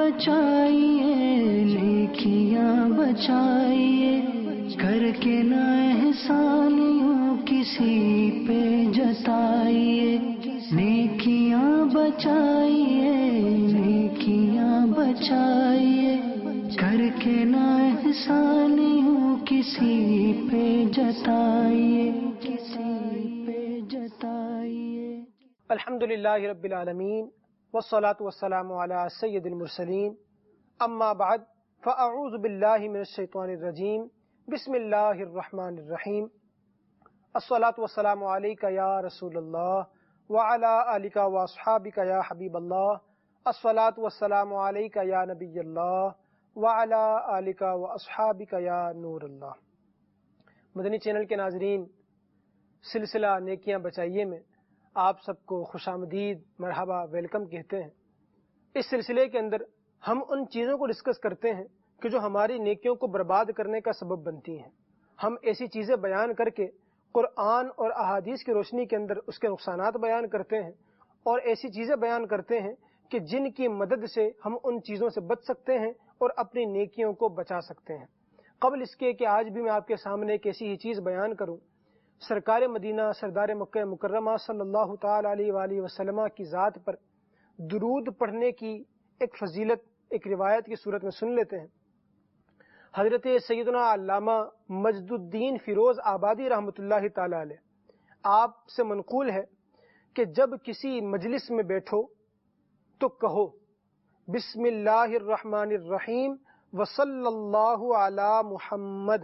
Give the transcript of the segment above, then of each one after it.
بچائیے نیکیاں بچائیے، کر کے نہ احسان یوں کسی پہ جتائیے، نیکیاں بچائیے نیکیاں بچائیے، کر کے نہ احسان یوں کسی پہ جتائیے، کسی پہ جتائیے۔ الحمدللہ رب العالمین والصلاة والسلام علی سید المرسلین، اما بعد فاعوذ باللہ من الشیطان الرجیم، بسم اللہ الرحمن الرحیم۔ الصلاة والسلام علیک یا رسول اللہ وعلی آلک واصحابک یا حبیب اللہ، الصلاة والسلام علیک یا نبی اللہ وعلی آلک واصحابک یا نور اللہ۔ مدنی چینل کے ناظرین، سلسلہ نیکیاں بچائیے میں آپ سب کو خوش آمدید، مرحبا، ویلکم کہتے ہیں۔ اس سلسلے کے اندر ہم ان چیزوں کو ڈسکس کرتے ہیں کہ جو ہماری نیکیوں کو برباد کرنے کا سبب بنتی ہیں۔ ہم ایسی چیزیں بیان کر کے قرآن اور احادیث کی روشنی کے اندر اس کے نقصانات بیان کرتے ہیں، اور ایسی چیزیں بیان کرتے ہیں کہ جن کی مدد سے ہم ان چیزوں سے بچ سکتے ہیں اور اپنی نیکیوں کو بچا سکتے ہیں۔ قبل اس کے کہ آج بھی میں آپ کے سامنے ایک ایسی ہی چیز بیان کروں، سرکار مدینہ سردار مکہ مکرمہ صلی اللہ تعالی علیہ وآلہ وسلم کی ذات پر درود پڑھنے کی ایک فضیلت ایک روایت کی صورت میں سن لیتے ہیں۔ حضرت سیدنا علامہ مجد الدین فیروز آبادی رحمۃ اللہ تعالی علیہ آپ سے منقول ہے کہ جب کسی مجلس میں بیٹھو تو کہو بسم اللہ الرحمن الرحیم وصلی اللہ علی محمد۔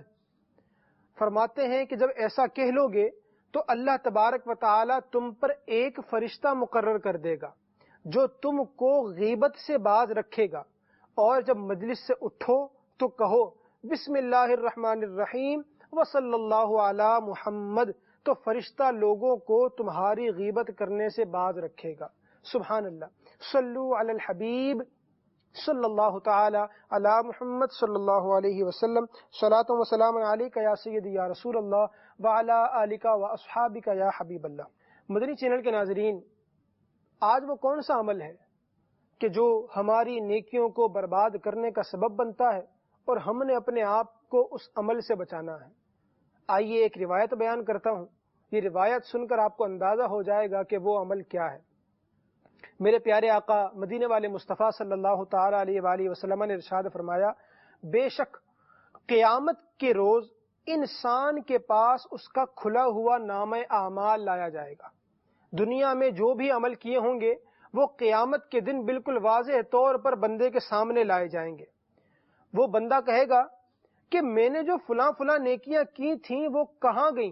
فرماتے ہیں کہ جب ایسا کہہ لو گے تو اللہ تبارک و تعالی تم پر ایک فرشتہ مقرر کر دے گا جو تم کو غیبت سے باز رکھے گا، اور جب مجلس سے اٹھو تو کہو بسم اللہ الرحمن الرحیم وصلی اللہ علی محمد، تو فرشتہ لوگوں کو تمہاری غیبت کرنے سے باز رکھے گا۔ سبحان اللہ۔ صلو علی الحبیب صلی اللہ تعالی علی محمد صلی اللہ علیہ وسلم، صلاۃ و سلام علیک یا سیدی یا رسول اللہ وعلی آلک و اصحابک یا حبیب اللہ۔ مدنی چینل کے ناظرین، آج وہ کون سا عمل ہے کہ جو ہماری نیکیوں کو برباد کرنے کا سبب بنتا ہے اور ہم نے اپنے آپ کو اس عمل سے بچانا ہے؟ آئیے ایک روایت بیان کرتا ہوں، یہ روایت سن کر آپ کو اندازہ ہو جائے گا کہ وہ عمل کیا ہے۔ میرے پیارے آقا مدینے والے مصطفیٰ صلی اللہ تعالی علیہ وآلہ وسلم نے ارشاد فرمایا، بے شک قیامت کے روز انسان کے پاس اس کا کھلا ہوا نامہ اعمال لایا جائے گا۔ دنیا میں جو بھی عمل کیے ہوں گے وہ قیامت کے دن بالکل واضح طور پر بندے کے سامنے لائے جائیں گے۔ وہ بندہ کہے گا کہ میں نے جو فلاں فلاں نیکیاں کی تھیں وہ کہاں گئیں؟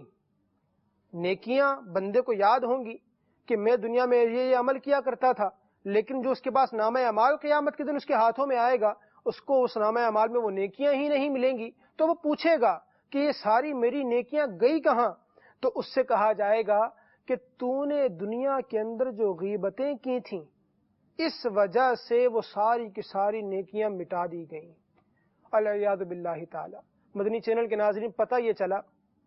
نیکیاں بندے کو یاد ہوں گی کہ میں دنیا میں یہ عمل کیا کرتا تھا، لیکن جو اس کے پاس نامہ اعمال قیامت کے دن اس کے ہاتھوں میں آئے گا، اس کو اس نامہ اعمال میں وہ نیکیاں ہی نہیں ملیں گی، تو وہ پوچھے گا کہ یہ ساری میری نیکیاں گئی کہاں؟ تو اس سے کہا جائے گا کہ تو نے دنیا کے اندر جو غیبتیں کی تھیں اس وجہ سے وہ ساری کی ساری نیکیاں مٹا دی گئیں، والعیاذ باللہ تعالی۔ مدنی چینل کے ناظرین، پتہ یہ چلا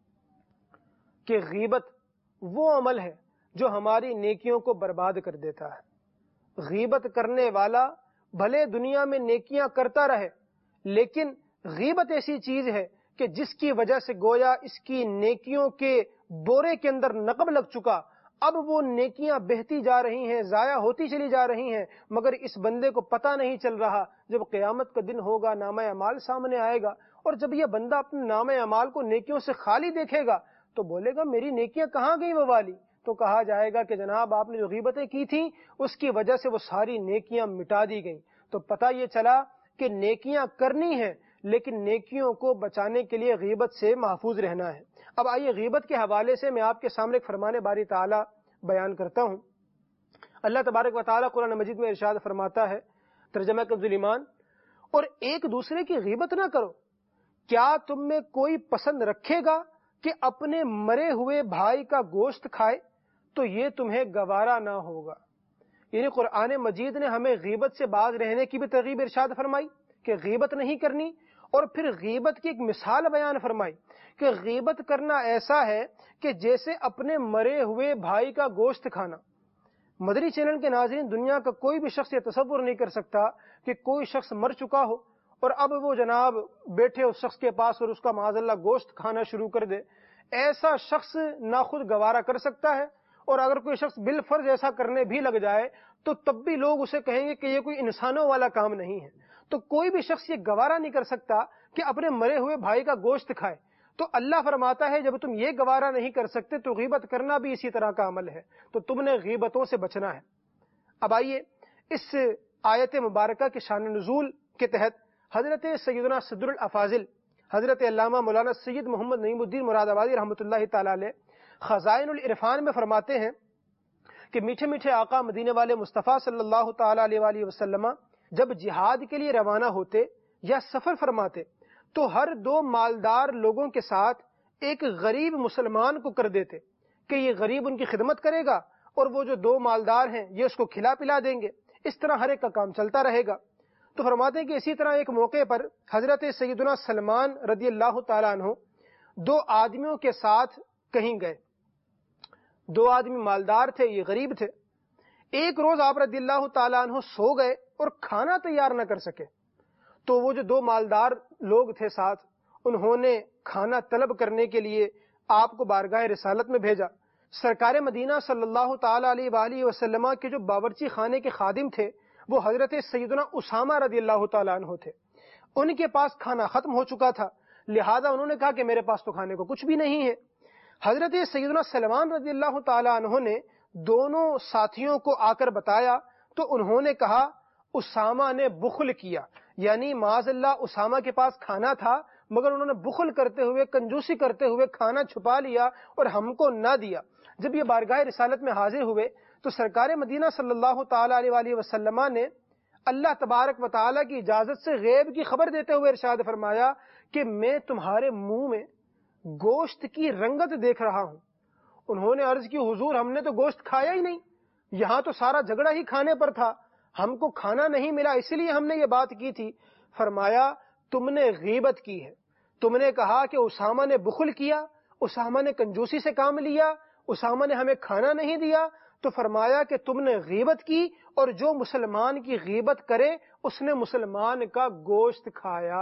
کہ غیبت وہ عمل ہے جو ہماری نیکیوں کو برباد کر دیتا ہے۔ غیبت کرنے والا بھلے دنیا میں نیکیاں کرتا رہے، لیکن غیبت ایسی چیز ہے کہ جس کی وجہ سے گویا اس کی نیکیوں کے بورے کے اندر نقب لگ چکا، اب وہ نیکیاں بہتی جا رہی ہیں، ضائع ہوتی چلی جا رہی ہیں، مگر اس بندے کو پتہ نہیں چل رہا۔ جب قیامت کا دن ہوگا، نامہ اعمال سامنے آئے گا، اور جب یہ بندہ اپنے نامہ اعمال کو نیکیوں سے خالی دیکھے گا تو بولے گا میری نیکیاں کہاں گئی وہ والی؟ تو کہا جائے گا کہ جناب آپ نے جو غیبتیں کی تھیں اس کی وجہ سے وہ ساری نیکیاں مٹا دی گئیں۔ تو پتہ یہ چلا کہ نیکیاں کرنی ہیں، لیکن نیکیوں کو بچانے کے لیے غیبت سے محفوظ رہنا ہے۔ اب آئیے غیبت کے حوالے سے میں آپ کے سامنے ایک فرمان باری تعالیٰ بیان کرتا ہوں۔ اللہ تبارک و تعالیٰ قرآن مجید میں ارشاد فرماتا ہے، ترجمہ کنز ایمان، اور ایک دوسرے کی غیبت نہ کرو، کیا تم میں کوئی پسند رکھے گا کہ اپنے مرے ہوئے بھائی کا گوشت کھائے؟ تو یہ تمہیں گوارا نہ ہوگا۔ یعنی قرآن مجید نے ہمیں غیبت سے باز رہنے کی بھی ترغیب ارشاد فرمائی کہ غیبت نہیں کرنی، اور پھر غیبت کی ایک مثال بیان فرمائی کہ غیبت کرنا ایسا ہے کہ جیسے اپنے مرے ہوئے بھائی کا گوشت کھانا۔ مدری چینل کے ناظرین، دنیا کا کوئی بھی شخص یہ تصور نہیں کر سکتا کہ کوئی شخص مر چکا ہو اور اب وہ جناب بیٹھے اس شخص کے پاس اور اس کا معاذ اللہ گوشت کھانا شروع کر دے۔ ایسا شخص نہ خود گوارا کر سکتا ہے، اور اگر کوئی شخص بالفرض ایسا کرنے بھی لگ جائے تو تب بھی لوگ اسے کہیں گے کہ یہ کوئی انسانوں والا کام نہیں ہے۔ تو کوئی بھی شخص یہ گوارا نہیں کر سکتا کہ اپنے مرے ہوئے بھائی کا گوشت کھائے۔ تو اللہ فرماتا ہے جب تم یہ گوارا نہیں کر سکتے تو غیبت کرنا بھی اسی طرح کا عمل ہے، تو تم نے غیبتوں سے بچنا ہے۔ اب آئیے اس آیت مبارکہ کے شان نزول کے تحت حضرت سیدنا صدر الافاضل حضرت علامہ مولانا سید محمد نعیم الدین مراد آبادی رحمۃ اللہ تعالی علیہ خزائن العرفان میں فرماتے ہیں کہ میٹھے میٹھے آقا مدینے والے مصطفیٰ صلی اللہ تعالی علیہ وآلہ وسلم جب جہاد کے لیے روانہ ہوتے یا سفر فرماتے تو ہر 2 مالدار لوگوں کے ساتھ ایک غریب مسلمان کو کر دیتے کہ یہ غریب ان کی خدمت کرے گا اور وہ جو 2 مالدار ہیں یہ اس کو کھلا پلا دیں گے، اس طرح ہر ایک کا کام چلتا رہے گا۔ تو فرماتے ہیں کہ اسی طرح ایک موقع پر حضرت سیدنا سلمان رضی اللہ تعالیٰ عنہ 2 آدمیوں کے ساتھ کہیں گئے۔ 2 آدمی مالدار تھے، یہ غریب تھے۔ ایک روز آپ رضی اللہ تعالیٰ عنہ سو گئے اور کھانا تیار نہ کر سکے، تو وہ جو 2 مالدار لوگ تھے ساتھ، انہوں نے کھانا طلب کرنے کے لیے آپ کو بارگاہ رسالت میں بھیجا۔ سرکار مدینہ صلی اللہ تعالی علیہ وآلہ وسلم کے جو باورچی خانے کے خادم تھے وہ حضرت سیدنا اسامہ رضی اللہ تعالیٰ عنہ تھے۔ ان کے پاس کھانا ختم ہو چکا تھا، لہذا انہوں نے کہا کہ میرے پاس تو کھانے کو کچھ بھی نہیں ہے۔ حضرت سیدنا سلمان رضی اللہ تعالیٰ عنہ نے دونوں ساتھیوں کو آ کر بتایا تو انہوں نے کہا اسامہ نے بخل کیا، یعنی معاذ اللہ اسامہ کے پاس کھانا تھا مگر انہوں نے بخل کرتے ہوئے، کنجوسی کرتے ہوئے کھانا چھپا لیا اور ہم کو نہ دیا۔ جب یہ بارگاہ رسالت میں حاضر ہوئے تو سرکار مدینہ صلی اللہ تعالی علیہ وآلہ وسلم نے اللہ تبارک و تعالی کی اجازت سے غیب کی خبر دیتے ہوئے ارشاد فرمایا کہ میں تمہارے منہ میں گوشت کی رنگت دیکھ رہا ہوں۔ انہوں نے عرض کی حضور ہم نے تو گوشت کھایا ہی نہیں، یہاں تو سارا جھگڑا ہی کھانے پر تھا، ہم کو کھانا نہیں ملا اس لیے ہم نے یہ بات کی تھی۔ فرمایا تم نے غیبت کی ہے، تم نے کہا کہ اسامہ نے بخل کیا، اسامہ نے کنجوسی سے کام لیا، اسامہ نے ہمیں کھانا نہیں دیا، تو فرمایا کہ تم نے غیبت کی، اور جو مسلمان کی غیبت کرے اس نے مسلمان کا گوشت کھایا۔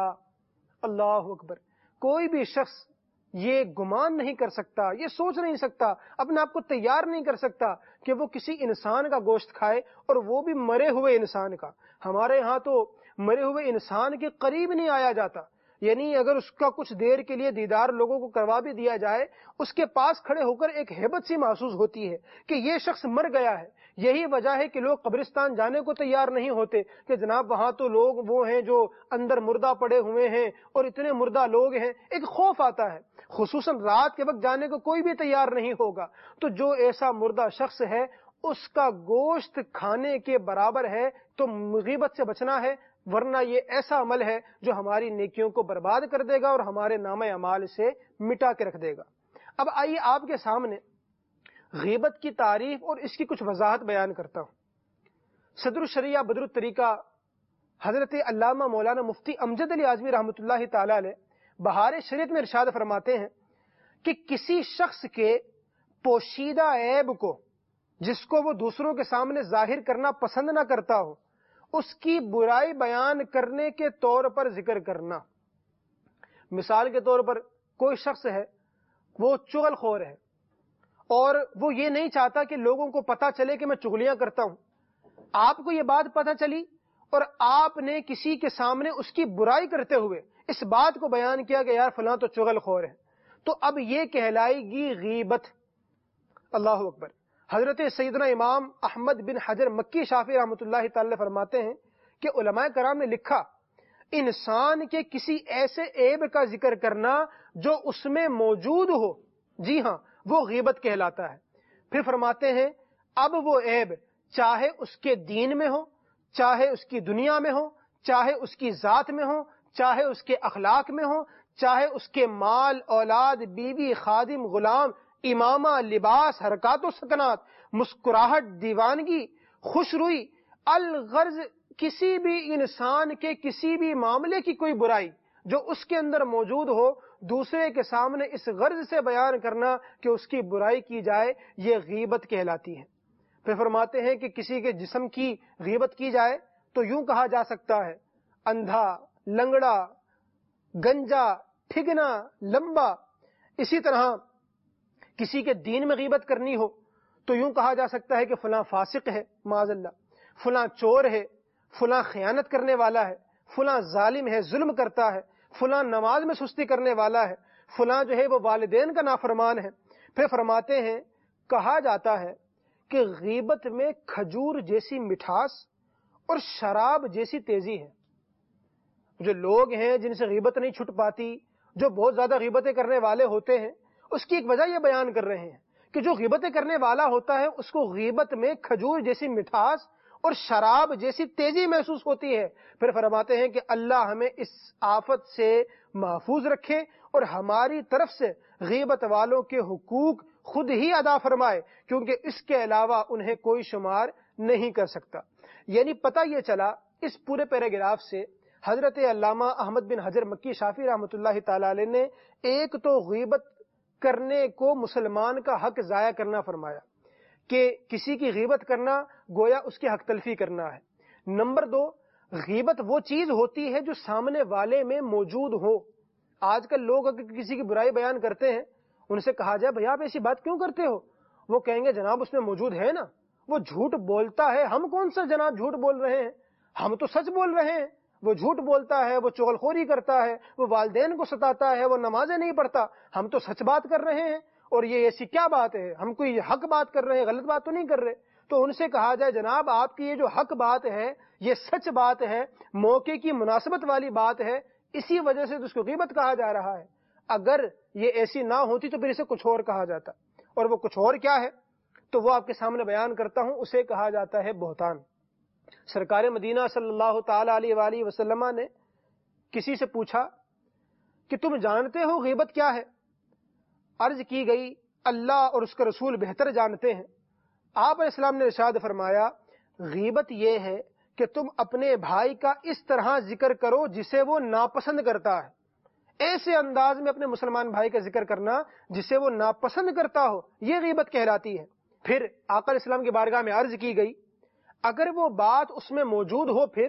اللہ اکبر۔ کوئی بھی شخص یہ گمان نہیں کر سکتا، یہ سوچ نہیں سکتا، اپنے آپ کو تیار نہیں کر سکتا کہ وہ کسی انسان کا گوشت کھائے، اور وہ بھی مرے ہوئے انسان کا۔ ہمارے ہاں تو مرے ہوئے انسان کے قریب نہیں آیا جاتا، یعنی اگر اس کا کچھ دیر کے لیے دیدار لوگوں کو کروا بھی دیا جائے، اس کے پاس کھڑے ہو کر ایک ہیبت سی محسوس ہوتی ہے کہ یہ شخص مر گیا ہے۔ یہی وجہ ہے کہ لوگ قبرستان جانے کو تیار نہیں ہوتے کہ جناب وہاں تو لوگ وہ ہیں جو اندر مردہ پڑے ہوئے ہیں اور اتنے مردہ لوگ ہیں، ایک خوف آتا ہے۔ خصوصاً رات کے وقت جانے کو کوئی بھی تیار نہیں ہوگا، تو جو ایسا مردہ شخص ہے اس کا گوشت کھانے کے برابر ہے، تو غیبت سے بچنا ہے، ورنہ یہ ایسا عمل ہے جو ہماری نیکیوں کو برباد کر دے گا اور ہمارے نامہ اعمال سے مٹا کے رکھ دے گا۔ اب آئیے آپ کے سامنے غیبت کی تعریف اور اس کی کچھ وضاحت بیان کرتا ہوں۔ صدر الشریعہ بدر الطریقہ حضرت علامہ مولانا مفتی امجد علی اعظمی رحمۃ اللہ تعالی علیہ بہار شریعت میں ارشاد فرماتے ہیں کہ کسی شخص کے پوشیدہ عیب کو جس کو وہ دوسروں کے سامنے ظاہر کرنا پسند نہ کرتا ہو، اس کی برائی بیان کرنے کے طور پر ذکر کرنا۔ مثال کے طور پر کوئی شخص ہے، وہ چغل خور ہے اور وہ یہ نہیں چاہتا کہ لوگوں کو پتہ چلے کہ میں چغلیاں کرتا ہوں۔ آپ کو یہ بات پتہ چلی اور آپ نے کسی کے سامنے اس کی برائی کرتے ہوئے اس بات کو بیان کیا کہ یار فلاں تو چغل خور ہے، تو اب یہ کہلائے گی غیبت۔ اللہ اکبر۔ حضرت سیدنا امام احمد بن حجر مکی شافعی رحمۃ اللہ تعالی فرماتے ہیں کہ علماء کرام نے لکھا انسان کے کسی ایسے عیب کا ذکر کرنا جو اس میں موجود ہو، جی ہاں، وہ غیبت کہلاتا ہے۔ پھر فرماتے ہیں اب وہ عیب چاہے اس کے دین میں ہو، چاہے اس کی دنیا میں ہو، چاہے اس کی ذات میں ہو، چاہے اس کے اخلاق میں ہو، چاہے اس کے مال، اولاد، بیوی، خادم، غلام، امامہ، لباس، حرکات و سکنات، مسکراہٹ، دیوانگی، خوش روئی، الغرض کسی بھی انسان کے کسی بھی معاملے کی کوئی برائی جو اس کے اندر موجود ہو، دوسرے کے سامنے اس غرض سے بیان کرنا کہ اس کی برائی کی جائے، یہ غیبت کہلاتی ہے۔ پھر فرماتے ہیں کہ کسی کے جسم کی غیبت کی جائے تو یوں کہا جا سکتا ہے: اندھا، لنگڑا، گنجا، ٹھگنا، لمبا۔ اسی طرح کسی کے دین میں غیبت کرنی ہو تو یوں کہا جا سکتا ہے کہ فلاں فاسق ہے معاذ اللہ، فلاں چور ہے، فلاں خیانت کرنے والا ہے، فلاں ظالم ہے، ظلم کرتا ہے، فلاں نماز میں سستی کرنے والا ہے، فلاں جو ہے وہ والدین کا نافرمان ہے۔ پھر فرماتے ہیں کہا جاتا ہے کہ غیبت میں کھجور جیسی مٹھاس اور شراب جیسی تیزی ہے۔ جو لوگ ہیں جن سے غیبت نہیں چھٹ پاتی، جو بہت زیادہ غیبتیں کرنے والے ہوتے ہیں، اس کی ایک وجہ یہ بیان کر رہے ہیں کہ جو غیبتیں کرنے والا ہوتا ہے اس کو غیبت میں کھجور جیسی مٹھاس اور شراب جیسی تیزی محسوس ہوتی ہے۔ پھر فرماتے ہیں کہ اللہ ہمیں اس آفت سے محفوظ رکھے اور ہماری طرف سے غیبت والوں کے حقوق خود ہی ادا فرمائے، کیونکہ اس کے علاوہ انہیں کوئی شمار نہیں کر سکتا۔ یعنی پتہ یہ چلا اس پورے پیراگراف سے حضرت علامہ احمد بن حجر مکی شافعی رحمۃ اللہ تعالی علیہ نے ایک تو غیبت کرنے کو مسلمان کا حق ضائع کرنا فرمایا کہ کسی کی غیبت کرنا گویا اس کی حق تلفی کرنا ہے۔ نمبر 2، غیبت وہ چیز ہوتی ہے جو سامنے والے میں موجود ہو۔ آج کل لوگ اگر کسی کی برائی بیان کرتے ہیں، ان سے کہا جائے بھئی آپ ایسی بات کیوں کرتے ہو، وہ کہیں گے جناب اس میں موجود ہے نا، وہ جھوٹ بولتا ہے، ہم کون سا جناب جھوٹ بول رہے ہیں، ہم تو سچ بول رہے ہیں۔ وہ جھوٹ بولتا ہے، وہ چغلخوری کرتا ہے، وہ والدین کو ستاتا ہے، وہ نمازیں نہیں پڑھتا، ہم تو سچ بات کر رہے ہیں، اور یہ ایسی کیا بات ہے، ہم کوئی حق بات کر رہے ہیں، غلط بات تو نہیں کر رہے۔ تو ان سے کہا جائے جناب آپ کی یہ جو حق بات ہے، یہ سچ بات ہے، موقع کی مناسبت والی بات ہے، اسی وجہ سے تو اس کو غیبت کہا جا رہا ہے۔ اگر یہ ایسی نہ ہوتی تو پھر اسے کچھ اور کہا جاتا، اور وہ کچھ اور کیا ہے تو وہ آپ کے سامنے بیان کرتا ہوں۔ اسے کہا جاتا ہے بہتان۔ سرکار مدینہ صلی اللہ تعالی علیہ وآلہ وسلم نے کسی سے پوچھا کہ تم جانتے ہو غیبت کیا ہے؟ عرض کی گئی اللہ اور اس کا رسول بہتر جانتے ہیں۔ آپ علیہ السلام نے ارشاد فرمایا غیبت یہ ہے کہ تم اپنے بھائی کا اس طرح ذکر کرو جسے وہ ناپسند کرتا ہے، ایسے انداز میں اپنے مسلمان بھائی کا ذکر کرنا جسے وہ ناپسند کرتا ہو، یہ غیبت کہلاتی ہے۔ پھر آقا علیہ السلام کی بارگاہ میں عرض کی گئی اگر وہ بات اس میں موجود ہو، پھر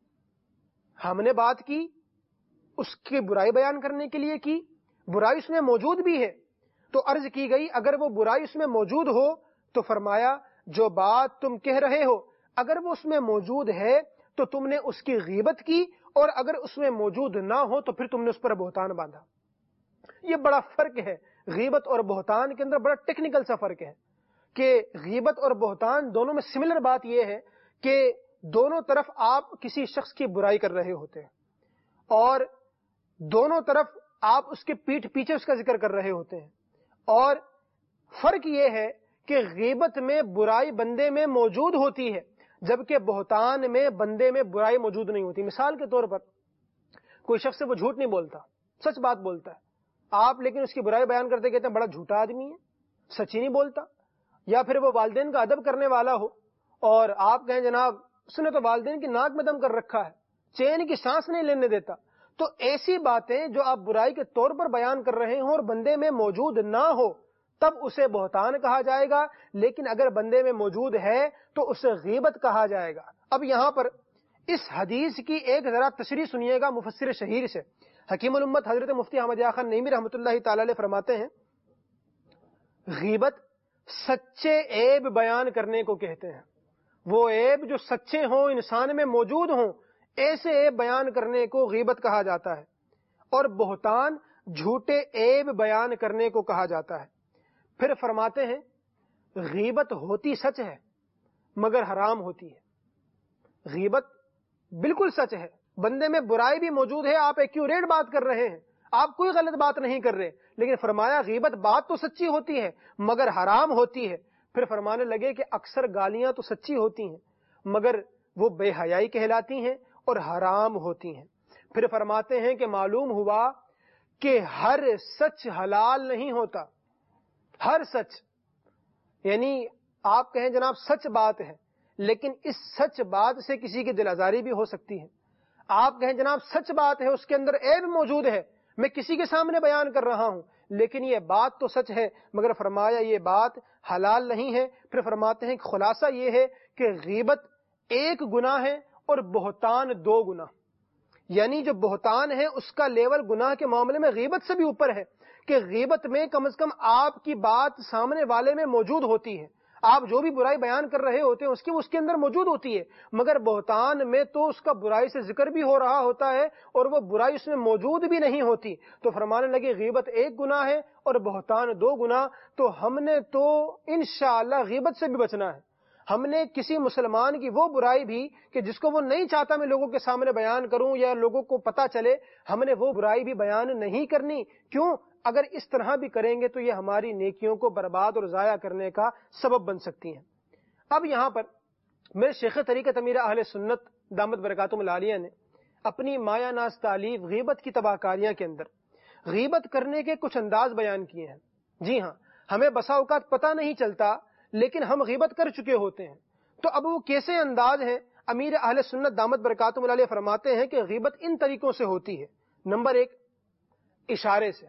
ہم نے بات کی اس کی برائی بیان کرنے کے لیے کی، برائی اس میں موجود بھی ہے، تو عرض کی گئی اگر وہ برائی اس میں موجود ہو تو فرمایا جو بات تم کہہ رہے ہو اگر وہ اس میں موجود ہے تو تم نے اس کی غیبت کی، اور اگر اس میں موجود نہ ہو تو پھر تم نے اس پر بہتان باندھا۔ یہ بڑا فرق ہے، غیبت اور بہتان کے اندر بڑا ٹیکنیکل سا فرق ہے کہ غیبت اور بہتان دونوں میں سملر بات یہ ہے کہ دونوں طرف آپ کسی شخص کی برائی کر رہے ہوتے ہیں، اور دونوں طرف آپ اس کے پیٹھ پیچھے اس کا ذکر کر رہے ہوتے ہیں، اور فرق یہ ہے کہ غیبت میں برائی بندے میں موجود ہوتی ہے جبکہ بہتان میں بندے میں برائی موجود نہیں ہوتی۔ مثال کے طور پر کوئی شخص وہ جھوٹ نہیں بولتا، سچ بات بولتا ہے، آپ لیکن اس کی برائی بیان کرتے کہتے ہیں بڑا جھوٹا آدمی ہے، سچ ہی نہیں بولتا۔ یا پھر وہ والدین کا ادب کرنے والا ہو اور آپ کہیں جناب اس نے تو والدین کی ناک میں دم کر رکھا ہے، چین کی سانس نہیں لینے دیتا، تو ایسی باتیں جو آپ برائی کے طور پر بیان کر رہے ہوں اور بندے میں موجود نہ ہو تب اسے بہتان کہا جائے گا، لیکن اگر بندے میں موجود ہے تو اسے غیبت کہا جائے گا۔ اب یہاں پر اس حدیث کی ایک ذرا تشریح سنیے گا مفسر شہیر سے۔ حکیم الامت حضرت مفتی احمد یحییٰ خان نعیمی رحمۃ اللہ تعالی علیہ فرماتے ہیں غیبت سچے عیب بیان کرنے کو کہتے ہیں، وہ عیب جو سچے ہوں، انسان میں موجود ہوں، ایسے عیب بیان کرنے کو غیبت کہا جاتا ہے، اور بہتان جھوٹے عیب بیان کرنے کو کہا جاتا ہے۔ پھر فرماتے ہیں غیبت ہوتی سچ ہے مگر حرام ہوتی ہے۔ غیبت بالکل سچ ہے، بندے میں برائی بھی موجود ہے، آپ ایکیوریٹ بات کر رہے ہیں، آپ کوئی غلط بات نہیں کر رہے، لیکن فرمایا غیبت بات تو سچی ہوتی ہے مگر حرام ہوتی ہے۔ پھر فرمانے لگے کہ اکثر گالیاں تو سچی ہوتی ہیں مگر وہ بے حیائی کہلاتی ہیں اور حرام ہوتی ہیں۔ پھر فرماتے ہیں کہ معلوم ہوا کہ ہر سچ حلال نہیں ہوتا، ہر سچ، یعنی آپ کہیں جناب سچ بات ہے لیکن اس سچ بات سے کسی کی دل آزاری بھی ہو سکتی ہے، آپ کہیں جناب سچ بات ہے اس کے اندر عیب موجود ہے میں کسی کے سامنے بیان کر رہا ہوں لیکن یہ بات تو سچ ہے، مگر فرمایا یہ بات حلال نہیں ہے۔ پھر فرماتے ہیں کہ خلاصہ یہ ہے کہ غیبت ایک گناہ ہے اور بہتان 2 گناہ، یعنی جو بہتان ہے اس کا لیول گناہ کے معاملے میں غیبت سے بھی اوپر ہے، کہ غیبت میں کم از کم آپ کی بات سامنے والے میں موجود ہوتی ہے، آپ جو بھی برائی بیان کر رہے ہوتے ہیں اس کے اندر موجود ہوتی ہے، مگر بہتان میں تو اس کا برائی سے ذکر بھی ہو رہا ہوتا ہے اور وہ برائی اس میں موجود بھی نہیں ہوتی۔ تو فرمانے لگے غیبت ایک گناہ ہے اور بہتان 2 گناہ۔ تو ہم نے تو انشاءاللہ غیبت سے بھی بچنا ہے۔ ہم نے کسی مسلمان کی وہ برائی بھی کہ جس کو وہ نہیں چاہتا میں لوگوں کے سامنے بیان کروں یا لوگوں کو پتہ چلے، ہم نے وہ برائی بھی بیان نہیں کرنی۔ کیوں؟ اگر اس طرح بھی کریں گے تو یہ ہماری نیکیوں کو برباد اور ضائع کرنے کا سبب بن سکتی ہیں۔ اب یہاں پر میرے شیخ طریقت امیر اہل سنت دامت برکاتہم العالیہ نے اپنی مایہ ناز تالیف غیبت کی تباہ کاریاں کے اندر غیبت کرنے کے کچھ انداز بیان کیے ہیں۔ جی ہاں، ہمیں بسا اوقات پتہ نہیں چلتا لیکن ہم غیبت کر چکے ہوتے ہیں۔ تو اب وہ کیسے انداز ہیں؟ امیر اہل سنت دامت برکاتہم العالیہ فرماتے ہیں کہ غیبت ان طریقوں سے ہوتی ہے۔ نمبر 1، اشارے سے۔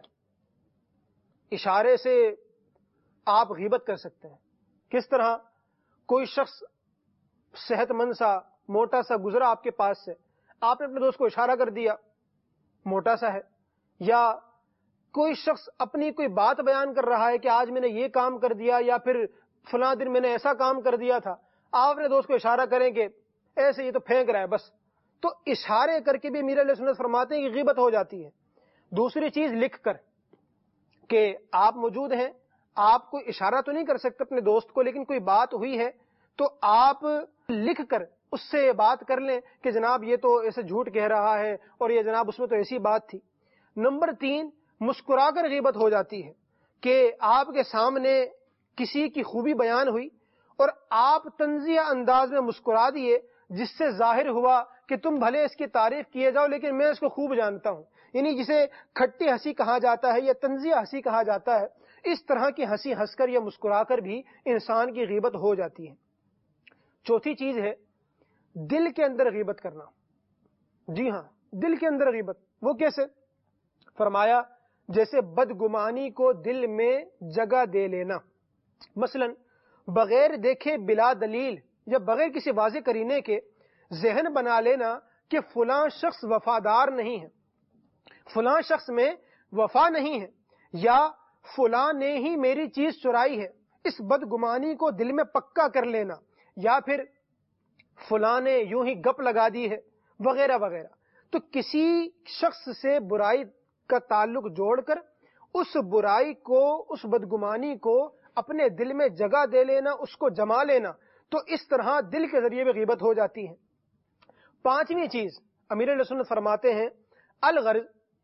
اشارے سے آپ غیبت کر سکتے ہیں۔ کس طرح؟ کوئی شخص صحت مند سا موٹا سا گزرا آپ کے پاس سے، آپ نے اپنے دوست کو اشارہ کر دیا موٹا سا ہے، یا کوئی شخص اپنی کوئی بات بیان کر رہا ہے کہ آج میں نے یہ کام کر دیا یا پھر فلاں دن میں نے ایسا کام کر دیا تھا، آپ اپنے دوست کو اشارہ کریں کہ ایسے یہ تو پھینک رہا ہے بس، تو اشارے کر کے بھی امیر علیہ سنت فرماتے ہیں کہ غیبت ہو جاتی ہے۔ دوسری چیز لکھ کر، کہ آپ موجود ہیں، آپ کو اشارہ تو نہیں کر سکتے اپنے دوست کو، لیکن کوئی بات ہوئی ہے تو آپ لکھ کر اس سے بات کر لیں کہ جناب یہ تو ایسے جھوٹ کہہ رہا ہے اور یہ جناب اس میں تو ایسی بات تھی۔ نمبر 3، مسکرا کر غیبت ہو جاتی ہے، کہ آپ کے سامنے کسی کی خوبی بیان ہوئی اور آپ طنزیہ انداز میں مسکرا دیے، جس سے ظاہر ہوا کہ تم بھلے اس کی تعریف کیے جاؤ لیکن میں اس کو خوب جانتا ہوں، یعنی جسے کھٹی ہنسی کہا جاتا ہے یا طنزیہ ہنسی کہا جاتا ہے۔ اس طرح کی ہنسی ہنس کر یا مسکرا کر بھی انسان کی غیبت ہو جاتی ہے۔ چوتھی چیز ہے دل کے اندر غیبت کرنا۔ جی ہاں، دل کے اندر غیبت، وہ کیسے؟ فرمایا جیسے بدگمانی کو دل میں جگہ دے لینا، مثلا بغیر دیکھے بلا دلیل یا بغیر کسی واضح کرینے کے ذہن بنا لینا کہ فلاں شخص وفادار نہیں ہے، فلاں شخص میں وفا نہیں ہے، یا فلاں نے ہی میری چیز چرائی ہے، اس بدگمانی کو دل میں پکا کر لینا، یا پھر فلاں نے یوں ہی گپ لگا دی ہے، وغیرہ وغیرہ۔ تو کسی شخص سے برائی کا تعلق جوڑ کر اس برائی کو، اس بدگمانی کو اپنے دل میں جگہ دے لینا، اس کو جما لینا، تو اس طرح دل کے ذریعے بھی غیبت ہو جاتی ہے۔ 5ویں چیز امیر علیہ سنت فرماتے ہیں الغرض،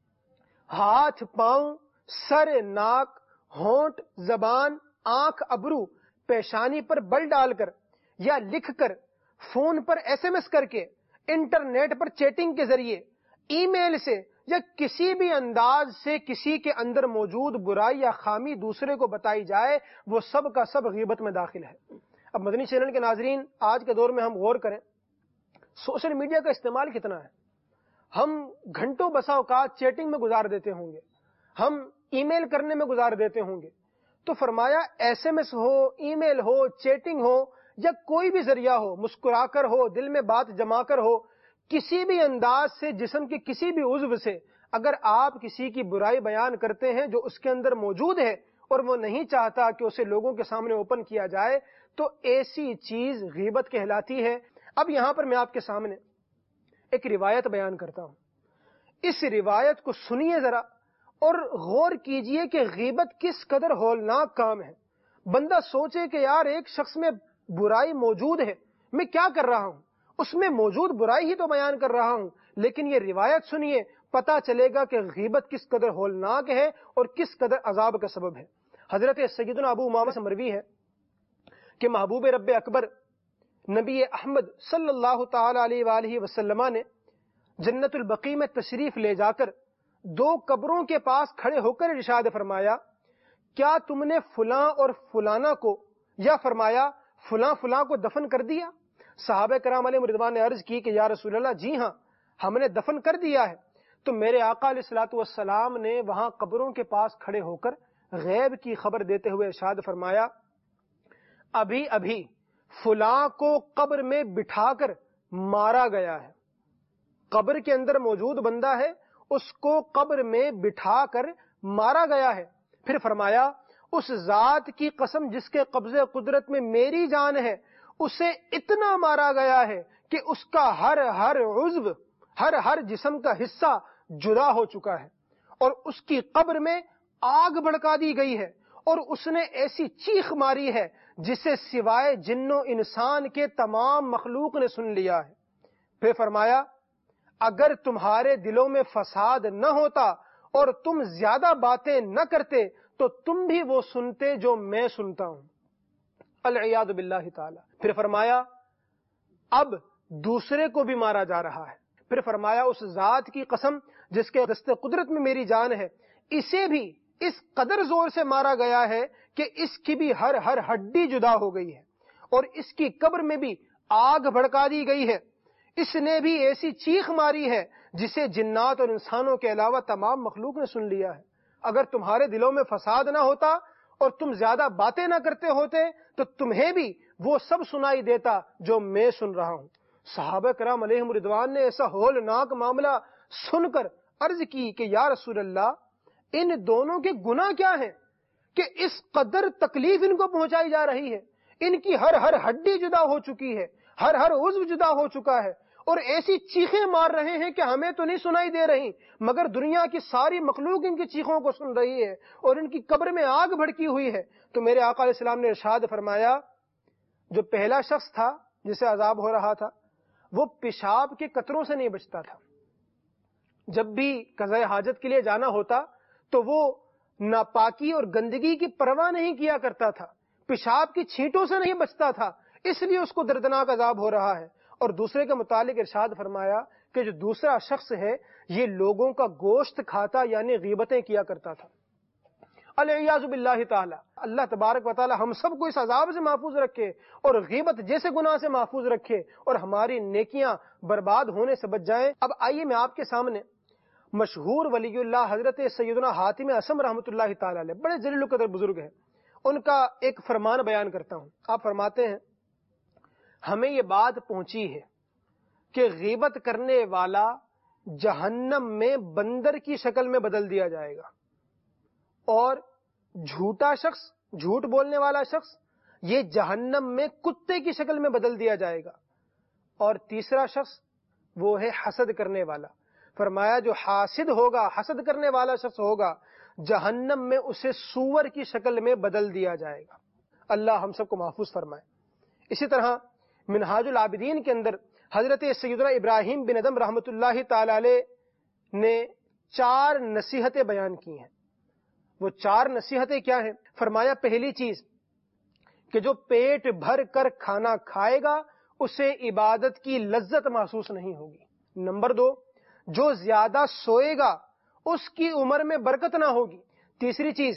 ہاتھ، پاؤں، سر، ناک، ہونٹ، زبان، آنکھ، ابرو، پیشانی پر بل ڈال کر یا لکھ کر، فون پر SMS کر کے، انٹرنیٹ پر چیٹنگ کے ذریعے، ای میل سے یا کسی بھی انداز سے کسی کے اندر موجود برائی یا خامی دوسرے کو بتائی جائے، وہ سب کا سب غیبت میں داخل ہے۔ اب مدنی چینل کے ناظرین، آج کے دور میں ہم غور کریں، سوشل میڈیا کا استعمال کتنا ہے۔ ہم گھنٹوں بسا اوقات چیٹنگ میں گزار دیتے ہوں گے، ہم ای میل کرنے میں گزار دیتے ہوں گے۔ تو فرمایا SMS ہو، ای میل ہو، چیٹنگ ہو، یا کوئی بھی ذریعہ ہو، مسکرا کر ہو، دل میں بات جما کر ہو، کسی بھی انداز سے جسم کے کسی بھی عضو سے اگر آپ کسی کی برائی بیان کرتے ہیں جو اس کے اندر موجود ہے اور وہ نہیں چاہتا کہ اسے لوگوں کے سامنے اوپن کیا جائے، تو ایسی چیز غیبت کہلاتی ہے۔ اب یہاں پر میں آپ کے سامنے ایک روایت بیان کرتا ہوں، اس روایت کو سنیے ذرا اور غور کیجئے کہ غیبت کس قدر ہولناک کام ہے۔ بندہ سوچے کہ یار ایک شخص میں برائی موجود ہے، میں کیا کر رہا ہوں؟ اس میں موجود برائی ہی تو بیان کر رہا ہوں، لیکن یہ روایت سنیے، پتا چلے گا کہ غیبت کس قدر ہولناک ہے اور کس قدر عذاب کا سبب ہے۔ حضرت سیدنا ابو امامہ سے مروی ہے کہ محبوب رب اکبر نبی احمد صلی اللہ تعالی علیہ وآلہ وسلم نے جنت البقیع میں تشریف لے جا کر 2 قبروں کے پاس کھڑے ہو کر ارشاد فرمایا، کیا تم نے فلاں اور فلانا کو، یا فرمایا فلاں فلاں کو دفن کر دیا؟ صحابہ کرام علیہ رضوان نے عرض کی کہ یا رسول اللہ جی ہاں، ہم نے دفن کر دیا ہے۔ تو میرے آقا علیہ الصلوۃ والسلام نے وہاں قبروں کے پاس کھڑے ہو کر غیب کی خبر دیتے ہوئے ارشاد فرمایا، ابھی ابھی فلاں کو قبر میں بٹھا کر مارا گیا ہے. قبر کے اندر موجود بندہ ہے، اس کو قبر میں بٹھا کر مارا گیا ہے. پھر فرمایا، اس ذات کی قسم جس کے قبضے قدرت میں میری جان ہے، اسے اتنا مارا گیا ہے کہ اس کا ہر عضو، ہر جسم کا حصہ جدا ہو چکا ہے، اور اس کی قبر میں آگ بھڑکا دی گئی ہے، اور اس نے ایسی چیخ ماری ہے جسے سوائے جن و انسان کے تمام مخلوق نے سن لیا ہے. پھر فرمایا، اگر تمہارے دلوں میں فساد نہ ہوتا اور تم زیادہ باتیں نہ کرتے تو تم بھی وہ سنتے جو میں سنتا ہوں. العیاذ باللہ تعالی. پھر فرمایا، اب دوسرے کو بھی مارا جا رہا ہے. پھر فرمایا، اس ذات کی قسم جس کے دست قدرت میں میری جان ہے، اسے بھی اس قدر زور سے مارا گیا ہے کہ اس کی بھی ہر ہڈی جدا ہو گئی ہے، اور اس کی قبر میں بھی آگ بھڑکا دی گئی ہے. اس نے بھی ایسی چیخ ماری ہے جسے جنات اور انسانوں کے علاوہ تمام مخلوق نے سن لیا ہے. اگر تمہارے دلوں میں فساد نہ ہوتا اور تم زیادہ باتیں نہ کرتے ہوتے تو تمہیں بھی وہ سب سنائی دیتا جو میں سن رہا ہوں. صحابہ کرام علیہم رضوان نے ایسا ہولناک معاملہ سن کر عرض کی کہ یا رسول اللہ، ان دونوں کے گناہ کیا ہیں کہ اس قدر تکلیف ان کو پہنچائی جا رہی ہے؟ ان کی ہر ہڈی جدا ہو چکی ہے، ہر عضو جدا ہو چکا ہے، اور ایسی چیخیں مار رہے ہیں کہ ہمیں تو نہیں سنائی دے رہی، مگر دنیا کی ساری مخلوق ان کی چیخوں کو سن رہی ہے، اور ان کی قبر میں آگ بھڑکی ہوئی ہے. تو میرے آقا علیہ السلام نے ارشاد فرمایا، جو پہلا شخص تھا جسے عذاب ہو رہا تھا، وہ پیشاب کے قطروں سے نہیں بچتا تھا. جب بھی قضاء حاجت کے لیے جانا ہوتا تو وہ ناپاکی اور گندگی کی پرواہ نہیں کیا کرتا تھا، پیشاب کی چھینٹوں سے نہیں بچتا تھا، اس لیے اس کو دردناک عذاب ہو رہا ہے. اور دوسرے کے متعلق ارشاد فرمایا کہ جو دوسرا شخص ہے یہ لوگوں کا گوشت کھاتا، یعنی غیبتیں کیا کرتا تھا. العیاذ باللہ تعالی. اللہ تبارک و تعالی ہم سب کو اس عذاب سے محفوظ رکھے اور غیبت جیسے گناہ سے محفوظ رکھے، اور ہماری نیکیاں برباد ہونے سے بچ جائیں. اب آئیے میں آپ کے سامنے مشہور ولی اللہ حضرت سیدنا حاتم اصم رحمۃ اللہ تعالی علیہ، بڑے جلیل القدر بزرگ ہیں، ان کا ایک فرمان بیان کرتا ہوں. آپ فرماتے ہیں، ہمیں یہ بات پہنچی ہے کہ غیبت کرنے والا جہنم میں بندر کی شکل میں بدل دیا جائے گا، اور جھوٹا شخص، جھوٹ بولنے والا شخص، یہ جہنم میں کتے کی شکل میں بدل دیا جائے گا. اور تیسرا شخص وہ ہے حسد کرنے والا. فرمایا جو حاسد ہوگا، حسد کرنے والا شخص ہوگا، جہنم میں اسے سور کی شکل میں بدل دیا جائے گا. اللہ ہم سب کو محفوظ فرمائے. اسی طرح منہاج العابدین کے اندر حضرت سیدنا ابراہیم بن ادم رحمۃ اللہ تعالی علیہ نے 4 نصیحتیں بیان کی ہیں. وہ 4 نصیحتیں کیا ہیں؟ فرمایا، پہلی چیز کہ جو پیٹ بھر کر کھانا کھائے گا اسے عبادت کی لذت محسوس نہیں ہوگی. نمبر 2، جو زیادہ سوئے گا اس کی عمر میں برکت نہ ہوگی. تیسری چیز،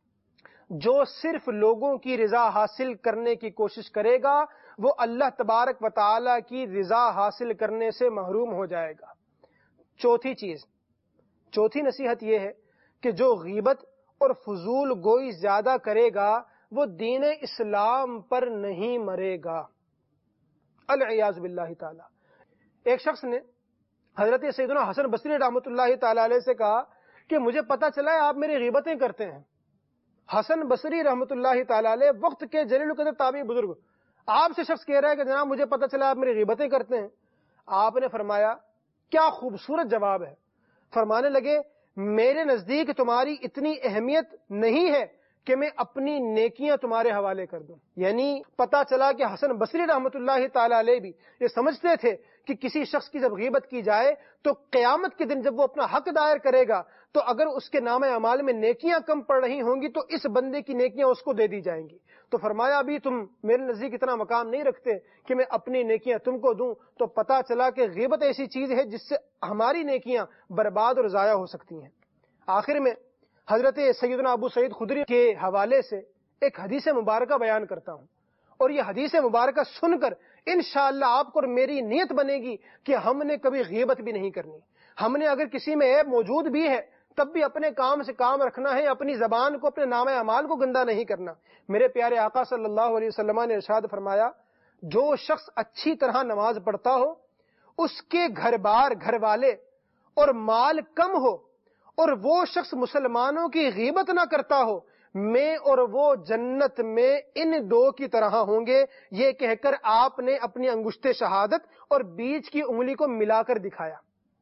جو صرف لوگوں کی رضا حاصل کرنے کی کوشش کرے گا وہ اللہ تبارک و تعالی کی رضا حاصل کرنے سے محروم ہو جائے گا. چوتھی چیز، چوتھی نصیحت یہ ہے کہ جو غیبت اور فضول گوئی زیادہ کرے گا وہ دین اسلام پر نہیں مرے گا. العیاذ باللہ تعالی. ایک شخص نے حضرت سیدنا حسن بصری رحمۃ اللہ تعالی علیہ سے کہا کہ مجھے پتا چلا ہے آپ میری غیبتیں کرتے ہیں. حسن بصری رحمۃ اللہ تعالی علیہ وقت کے جلیل القدر تابعی بزرگ، آپ سے شخص کہہ رہا ہے کہ جناب مجھے پتا چلا آپ میری غیبتیں کرتے ہیں. آپ نے فرمایا کیا خوبصورت جواب ہے. فرمانے لگے، میرے نزدیک تمہاری اتنی اہمیت نہیں ہے کہ میں اپنی نیکیاں تمہارے حوالے کر دوں. یعنی پتا چلا کہ حسن بصری رحمۃ اللہ تعالی علیہ بھی یہ سمجھتے تھے کہ کسی شخص کی جب غیبت کی جائے تو قیامت کے دن جب وہ اپنا حق دائر کرے گا تو اگر اس کے نام اعمال میں نیکیاں کم پڑ رہی ہوں گی تو اس بندے کی نیکیاں اس کو دے دی جائیں گی. تو فرمایا ابھی تم میرے نزدیک اتنا مقام نہیں رکھتے کہ میں اپنی نیکیاں تم کو دوں. تو پتا چلا کہ غیبت ایسی چیز ہے جس سے ہماری نیکیاں برباد اور ضائع ہو سکتی ہیں. آخر میں حضرت سیدنا ابو سعید خدری کے حوالے سے ایک حدیث مبارکہ بیان کرتا ہوں، اور یہ حدیث مبارکہ سن کر انشاءاللہ آپ کو اور میری نیت بنے گی کہ ہم نے کبھی غیبت بھی نہیں کرنی. ہم نے اگر کسی میں عیب موجود بھی ہے تب بھی اپنے کام سے کام رکھنا ہے, اپنی زبان کو, اپنے نام اعمال کو گندا نہیں کرنا. میرے پیارے آقا صلی اللہ علیہ وسلم نے ارشاد فرمایا, جو شخص اچھی طرح نماز پڑھتا ہو, اس کے گھر بار, گھر والے اور مال کم ہو, اور وہ شخص مسلمانوں کی غیبت نہ کرتا ہو, میں اور وہ جنت میں ان دو کی طرح ہوں گے. یہ کہہ کر آپ نے اپنی انگشت شہادت اور بیچ کی انگلی کو ملا کر دکھایا.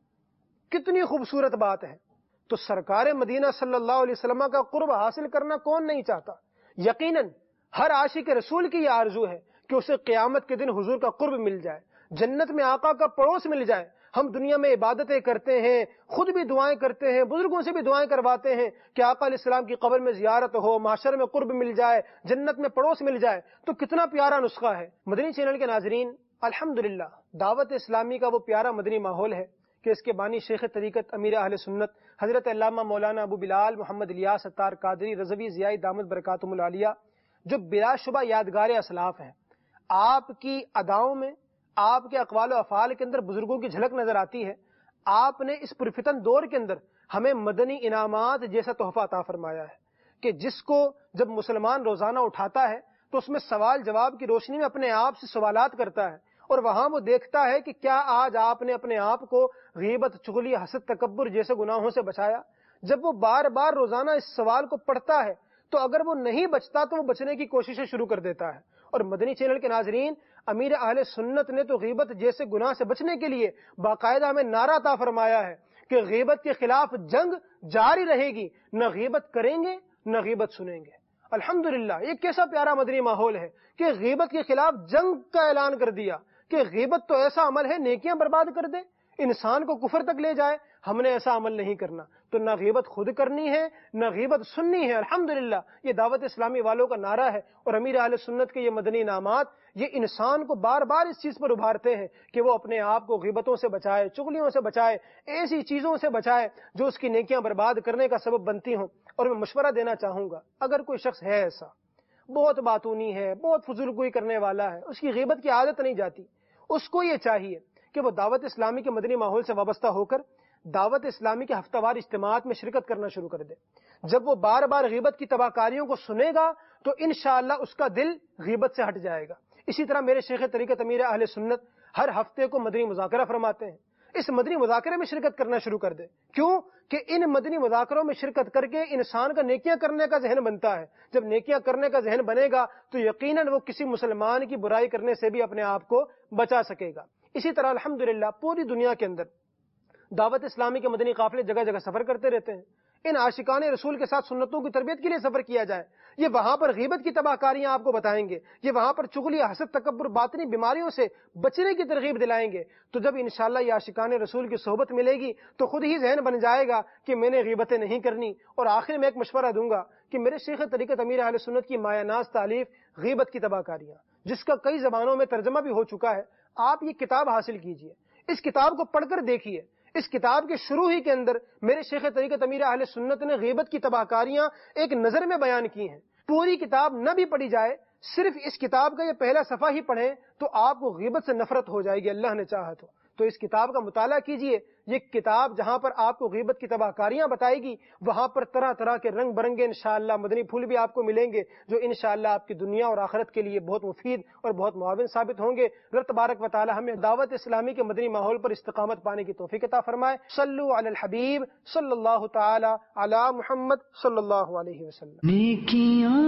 کتنی خوبصورت بات ہے. تو سرکار مدینہ صلی اللہ علیہ وسلم کا قرب حاصل کرنا کون نہیں چاہتا؟ یقیناً ہر عاشق رسول کی یہ آرزو ہے کہ اسے قیامت کے دن حضور کا قرب مل جائے, جنت میں آقا کا پڑوس مل جائے. ہم دنیا میں عبادتیں کرتے ہیں, خود بھی دعائیں کرتے ہیں, بزرگوں سے بھی دعائیں کرواتے ہیں کہ آقا علیہ السلام کی قبر میں زیارت ہو, معاشر میں قرب مل جائے, جنت میں پڑوس مل جائے. تو کتنا پیارا نسخہ ہے. مدنی چینل کے ناظرین, الحمدللہ دعوت اسلامی کا وہ پیارا مدنی ماحول ہے کہ اس کے بانی شیخ طریقت امیر اہل سنت حضرت علامہ مولانا ابو بلال محمد الیاس ستار قادری رضوی ضیائی دامت برکاتہم العالیہ, جو بلا شبہ یادگار اسلاف ہیں, آپ کی اداؤں میں, آپ کے اقوال و افعال کے اندر بزرگوں کی جھلک نظر آتی ہے. آپ نے اس پرفتن دور کے اندر ہمیں مدنی انعامات جیسا تحفہ عطا فرمایا ہے کہ جس کو جب مسلمان روزانہ اٹھاتا ہے تو اس میں سوال جواب کی روشنی میں اپنے آپ سے سوالات کرتا ہے, اور وہاں وہ دیکھتا ہے کہ کیا آج آپ نے اپنے آپ کو غیبت, چغلی, حسد, تکبر جیسے گناہوں سے بچایا. جب وہ بار بار روزانہ اس سوال کو پڑھتا ہے تو اگر وہ نہیں بچتا تو وہ بچنے کی کوششیں شروع کر دیتا ہے. اور مدنی چینل کے ناظرین, امیر اہل سنت نے تو غیبت جیسے گناہ سے بچنے کے لیے باقاعدہ ہمیں نعرہ عطا فرمایا ہے کہ غیبت کے خلاف جنگ جاری رہے گی, نہ غیبت کریں گے نہ غیبت سنیں گے. الحمدللہ یہ کیسا پیارا مدنی ماحول ہے کہ غیبت کے خلاف جنگ کا اعلان کر دیا کہ غیبت تو ایسا عمل ہے نیکیاں برباد کر دے, انسان کو کفر تک لے جائے. ہم نے ایسا عمل نہیں کرنا. تو نہ غیبت خود کرنی ہے نہ غیبت سننی ہے. الحمدللہ یہ دعوت اسلامی والوں کا نعرہ ہے, اور امیر اہل سنت کے یہ مدنی انعامات یہ انسان کو بار بار اس چیز پر ابھارتے ہیں کہ وہ اپنے آپ کو غیبتوں سے بچائے, چغلیوں سے بچائے, ایسی چیزوں سے بچائے جو اس کی نیکیاں برباد کرنے کا سبب بنتی ہوں. اور میں مشورہ دینا چاہوں گا, اگر کوئی شخص ہے ایسا, بہت باتونی ہے, بہت فضول گوئی کرنے والا ہے, اس کی غیبت کی عادت نہیں جاتی, اس کو یہ چاہیے کہ وہ دعوت اسلامی کے مدنی ماحول سے وابستہ ہو کر دعوت اسلامی کے ہفتہ وار اجتماعات میں شرکت کرنا شروع کر دے. جب وہ بار بار غیبت کی تباہکاریوں کو سنے گا تو انشاءاللہ اس کا دل غیبت سے ہٹ جائے گا. اسی طرح میرے شیخ طریقت امیر اہل سنت ہر ہفتے کو مدنی مذاکرہ فرماتے ہیں. اس مدنی مذاکرے میں شرکت کرنا شروع کر دے. کیوں کہ ان مدنی مذاکروں میں شرکت کر کے انسان کا نیکیاں کرنے کا ذہن بنتا ہے. جب نیکیاں کرنے کا ذہن بنے گا تو یقیناً وہ کسی مسلمان کی برائی کرنے سے بھی اپنے آپ کو بچا سکے گا. اسی طرح الحمدللہ پوری دنیا کے اندر دعوت اسلامی کے مدنی قافلے جگہ جگہ سفر کرتے رہتے ہیں. ان عاشقان رسول کے ساتھ سنتوں کی تربیت کے لیے سفر کیا جائے. یہ وہاں پر غیبت کی تباہکاریاں آپ کو بتائیں گے, یہ وہاں پر چغلی, حسد, تکبر, باطنی بیماریوں سے بچنے کی ترغیب دلائیں گے. تو جب انشاءاللہ یہ عاشقان رسول کی صحبت ملے گی تو خود ہی ذہن بن جائے گا کہ میں نے غیبتیں نہیں کرنی. اور آخر میں ایک مشورہ دوں گا کہ میرے شیخ طریقت امیر اہل سنت کی مایہ ناز تالیف غیبت کی تباہکاریاں, جس کا کئی زبانوں میں ترجمہ بھی ہو چکا ہے, آپ یہ کتاب حاصل کیجئے, اس کتاب کو پڑھ کر دیکھیے. اس کتاب کے شروع ہی کے اندر میرے شیخ طریقت امیر اہل سنت نے غیبت کی تباہکاریاں ایک نظر میں بیان کی ہیں. پوری کتاب نہ بھی پڑھی جائے, صرف اس کتاب کا یہ پہلا صفحہ ہی پڑھیں تو آپ کو غیبت سے نفرت ہو جائے گی, اللہ نے چاہا تو اس کتاب کا مطالعہ کیجئے. یہ کتاب جہاں پر آپ کو غیبت کی تباہکاریاں بتائے گی, وہاں پر طرح طرح کے رنگ برنگے انشاءاللہ مدنی پھول بھی آپ کو ملیں گے جو انشاءاللہ آپ کی دنیا اور آخرت کے لیے بہت مفید اور بہت معاون ثابت ہوں گے. رب تبارک و تعالی ہمیں دعوت اسلامی کے مدنی ماحول پر استقامت پانے کی توفیق عطا فرمائے. صلو علی الحبیب صلی اللہ تعالی علی محمد صلی اللہ علیہ وسلم. نیکیاں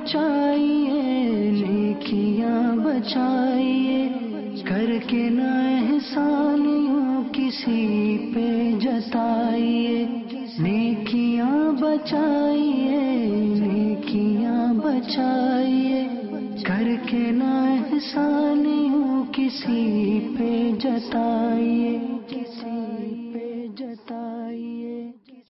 بچائیے, نیکیاں بچائیے, کر کے نہ احسان یوں کسی پہ جتائیے. نیکیاں بچائیے, نیکیاں بچائیے, کر کے نہ احسان یوں کسی پہ جتائیے.